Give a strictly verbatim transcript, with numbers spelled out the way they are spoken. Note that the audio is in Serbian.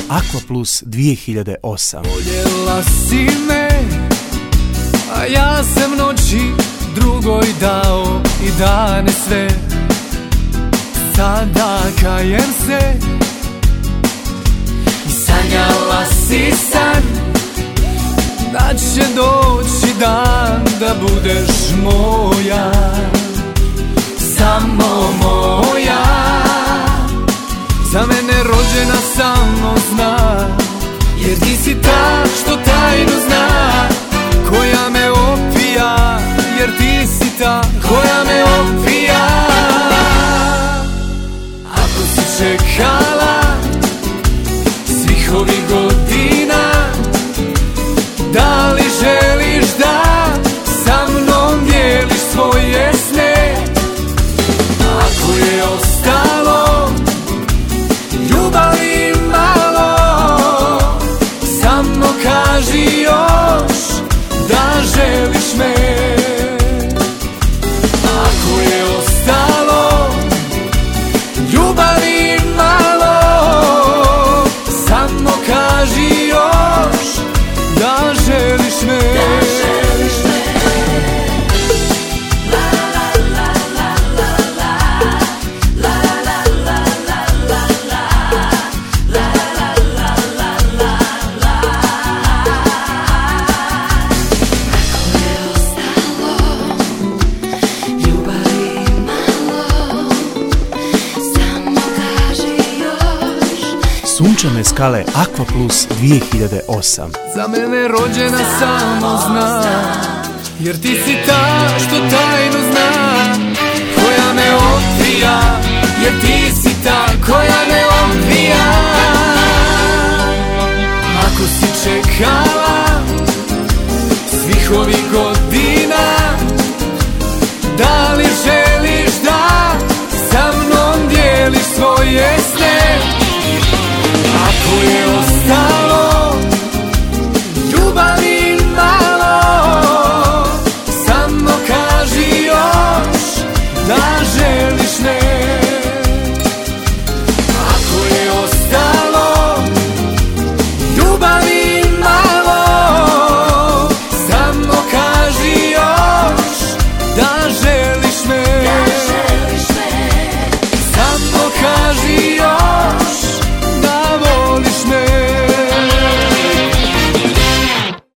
Aqua Plus dvije hiljade osam. Voljela si me, a ja sam noći drugoj dao i dane sve. Sada kajem se i sanjala si san da će doći dan da budeš moja, samo moja. Za mene rođena samo zna, jer ti si ta što tajnu zna, koja me opija, jer ti si ta koja me opija. Ako si čekala svih ovih godina, da li želiš da sa mnom dijeliš svoje sne? Ako je ostalo ljubavi malo, samo kaži još da želiš me. Ako je ostalo ljubavi malo, samo kaži još da želiš me. Sunčane skale Aqua Plus dvije hiljade osam. Za mene rođena samo zna, jer ti si ta što tajnu zna, koja me opija, jer ti si ta koja me opija. Ako si čekala svih ovih godina, da li želiš da sa mnom dijeliš svoje sne? Ako je ostalo ljubavi malo, samo kaži još da želiš me. Ako je ostalo ljubavi malo, samo kaži još da želiš me.